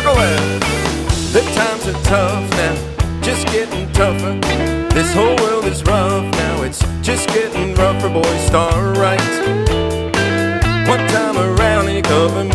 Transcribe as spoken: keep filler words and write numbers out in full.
Circle F. The times are tough now, just getting tougher. This whole world is rough now, it's just getting rougher. Boys, start right. One time around and you cover me.